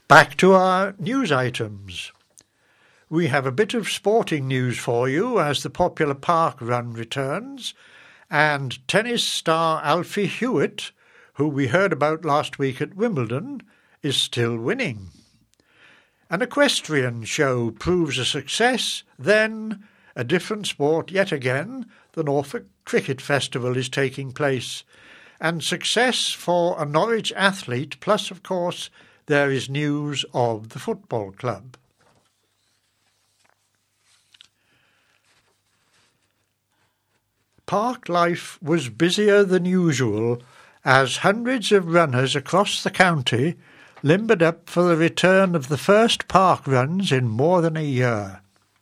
Back to our news items. We have a bit of sporting news for you as the popular park run returns, and tennis star Alfie Hewitt, who we heard about last week at Wimbledon, is still winning. An equestrian show proves a success, then a different sport yet again, the Norfolk Cricket Festival is taking place, and success for a Norwich athlete, plus of course there is news of the football club. Park life was busier than usual as hundreds of runners across the county limbered up for the return of the first park runs in more than a year.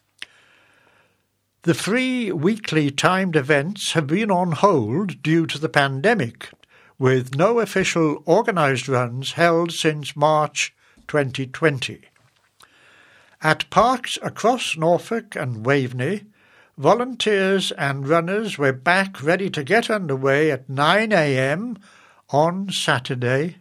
The 3 weekly timed events have been on hold due to the pandemic, with no official organised runs held since March 2020. At parks across Norfolk and Waveney, volunteers and runners were back ready to get underway at 9 a.m. on Saturdays.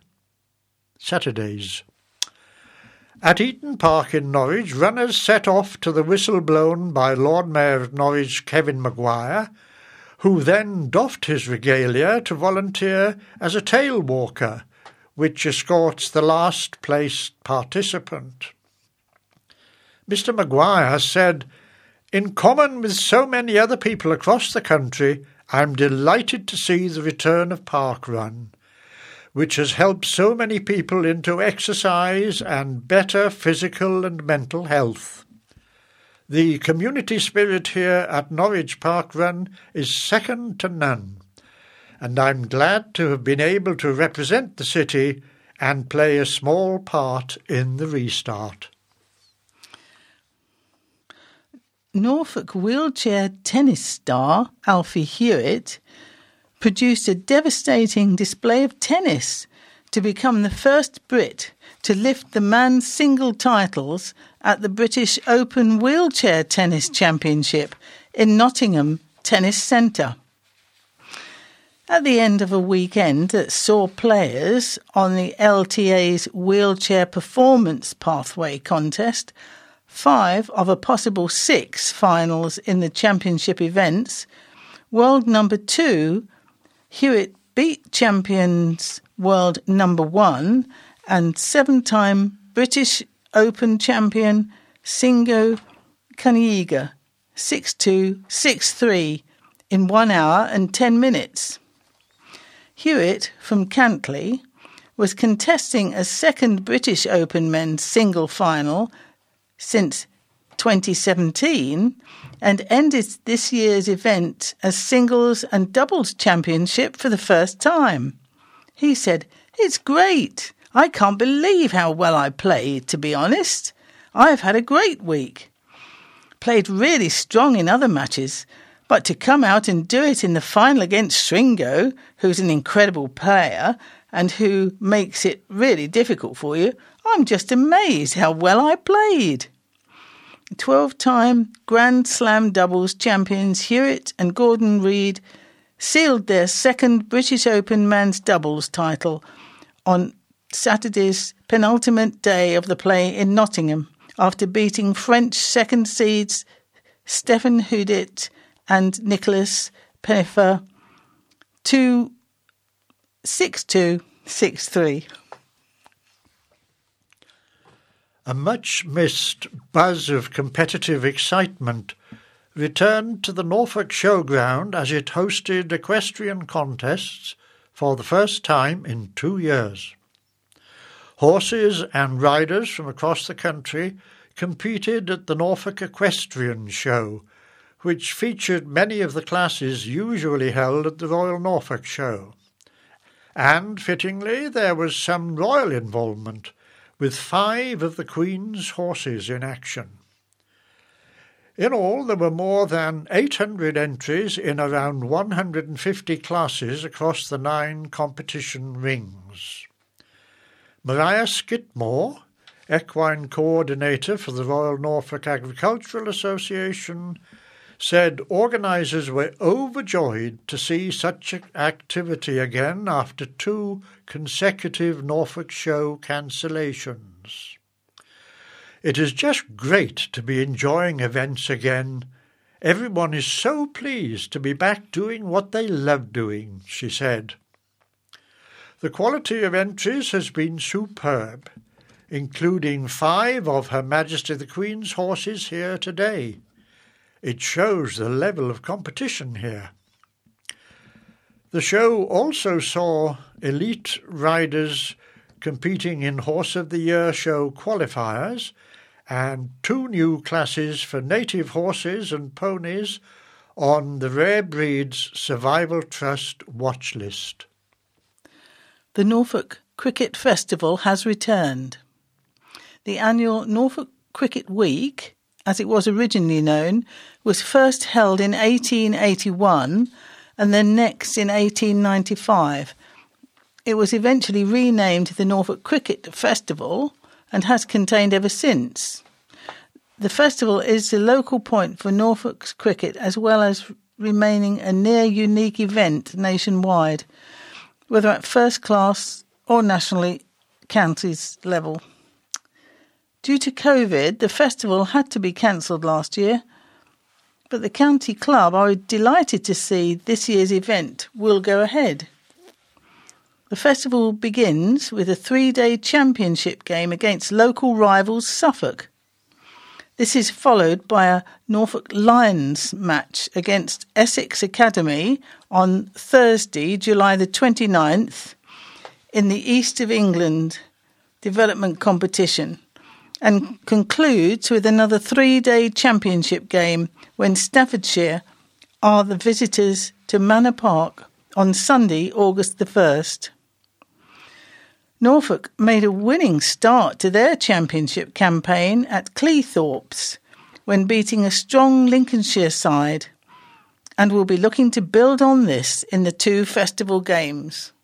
At Eaton Park in Norwich, runners set off to the whistle blown by Lord Mayor of Norwich, Kevin Maguire, who then doffed his regalia to volunteer as a tail walker, which escorts the last-placed participant. Mr. Maguire said, "In common with so many other people across the country, I'm delighted to see the return of Park Run, which has helped so many people into exercise and better physical and mental health. The community spirit here at Norwich Park Run is second to none, and I'm glad to have been able to represent the city and play a small part in the restart." Norfolk wheelchair tennis star Alfie Hewitt produced a devastating display of tennis to become the first Brit to lift the man's single titles at the British Open Wheelchair Tennis Championship in Nottingham Tennis Centre. At the end of a weekend that saw players on the LTA's Wheelchair Performance Pathway contest, 5 of a possible 6 finals in the championship events, world number 2, Hewitt beat champions world number 1 and 7-time British Open champion Singo Kaniga 6-2, 6-3 in 1 hour and 10 minutes. Hewitt from Cantley was contesting a second British Open men's single final since 2017 and ended this year's event as singles and doubles championship for the first time. He said, "It's great. I can't believe how well I played, to be honest. I've had a great week. Played really strong in other matches, but to come out and do it in the final against Stringo, who's an incredible player and who makes it really difficult for you, I'm just amazed how well I played." 12-time Grand Slam doubles champions Hewitt and Gordon Reid sealed their second British Open men's doubles title on Saturday's penultimate day of the play in Nottingham after beating French second seeds Stefan Hudit and Nicolas Penifer 6-2, 6-3. A much-missed buzz of competitive excitement returned to the Norfolk Showground as it hosted equestrian contests for the first time in 2 years. Horses and riders from across the country competed at the Norfolk Equestrian Show, which featured many of the classes usually held at the Royal Norfolk Show. And, fittingly, there was some royal involvement, with 5 of the Queen's horses in action. In all, there were more than 800 entries in around 150 classes across the 9 competition rings. Maria Skidmore, equine coordinator for the Royal Norfolk Agricultural Association, said organisers were overjoyed to see such activity again after 2 consecutive Norfolk Show cancellations. fans. It is just great to be enjoying events again. Everyone is so pleased to be back doing what they love doing, she said. The quality of entries has been superb, including 5 of Her Majesty the Queen's horses here today. It shows the level of competition here. The show also saw elite riders competing in Horse of the Year show qualifiers and 2 new classes for native horses and ponies on the Rare Breeds Survival Trust watch list. The Norfolk Cricket Festival has returned. The annual Norfolk Cricket Week, as it was originally known, was first held in 1881 and then next in 1895. It was eventually renamed the Norfolk Cricket Festival and has contained ever since. The festival is the local point for Norfolk's cricket as well as remaining a near-unique event nationwide, whether at first class or nationally counties level. Due to COVID, the festival had to be cancelled last year, but the county club are delighted to see this year's event will go ahead. The festival begins with a 3-day championship game against local rivals Suffolk. This is followed by a Norfolk Lions match against Essex Academy on Thursday, July the 29th, in the East of England development competition, and concludes with another 3-day championship game when Staffordshire are the visitors to Manor Park on Sunday, August the 1st. Norfolk made a winning start to their championship campaign at Cleethorpes when beating a strong Lincolnshire side, and will be looking to build on this in the 2 festival games.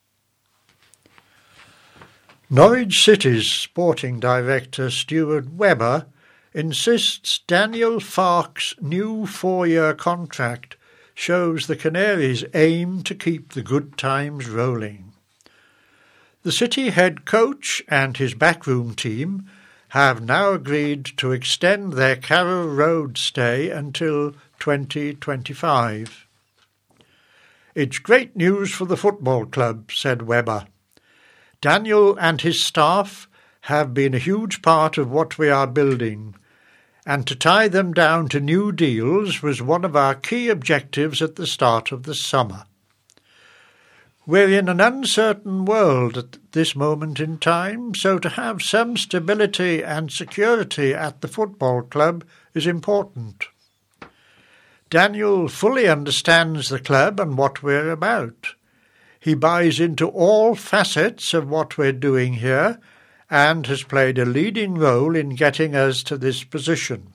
Norwich City's sporting director Stuart Webber insists Daniel Farke's new 4-year contract shows the Canaries aim to keep the good times rolling. The City head coach and his backroom team have now agreed to extend their Carrow Road stay until 2025. It's great news for the football club, said Webber. Daniel and his staff have been a huge part of what we are building, and to tie them down to new deals was one of our key objectives at the start of the summer. We're in an uncertain world at this moment in time, so to have some stability and security at the football club is important. Daniel fully understands the club and what we're about. He buys into all facets of what we're doing here and has played a leading role in getting us to this position.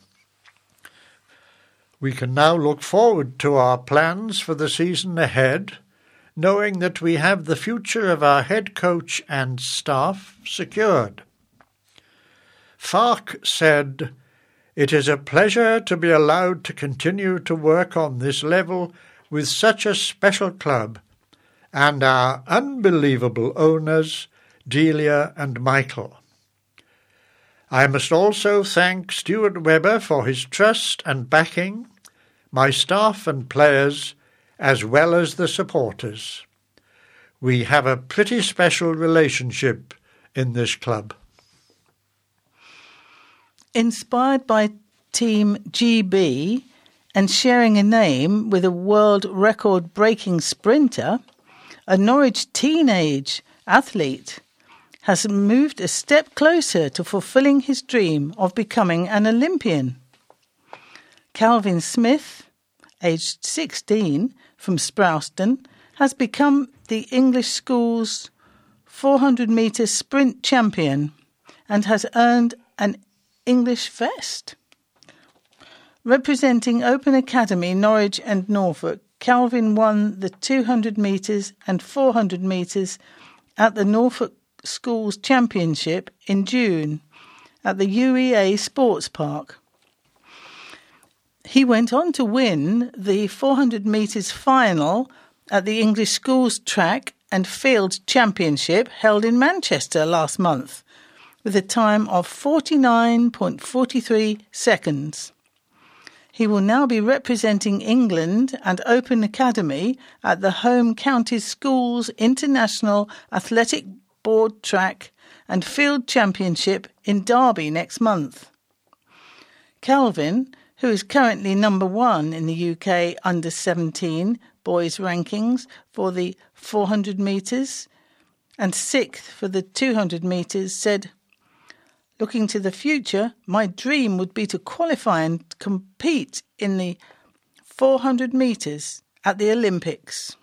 We can now look forward to our plans for the season ahead, knowing that we have the future of our head coach and staff secured. Farke said, "It is a pleasure to be allowed to continue to work on this level with such a special club and our unbelievable owners, Delia and Michael. I must also thank Stuart Webber for his trust and backing, my staff and players, as well as the supporters. We have a pretty special relationship in this club." Inspired by Team GB and sharing a name with a world record-breaking sprinter, a Norwich teenage athlete has moved a step closer to fulfilling his dream of becoming an Olympian. Calvin Smith, aged 16, from Sprowston, has become the English school's 400-metre sprint champion and has earned an English vest. Representing Open Academy, Norwich and Norfolk, Calvin won the 200 metres and 400 metres at the Norfolk Schools Championship in June at the UEA Sports Park. He went on to win the 400 metres final at the English Schools Track and Field Championship held in Manchester last month, with a time of 49.43 seconds. He will now be representing England and Open Academy at the Home County Schools International Athletic Board Track and Field Championship in Derby next month. Kelvin, who is currently number 1 in the UK under-17 boys rankings for the 400 metres and 6th for the 200 metres, said, "Looking to the future, my dream would be to qualify and compete in the 400 metres at the Olympics."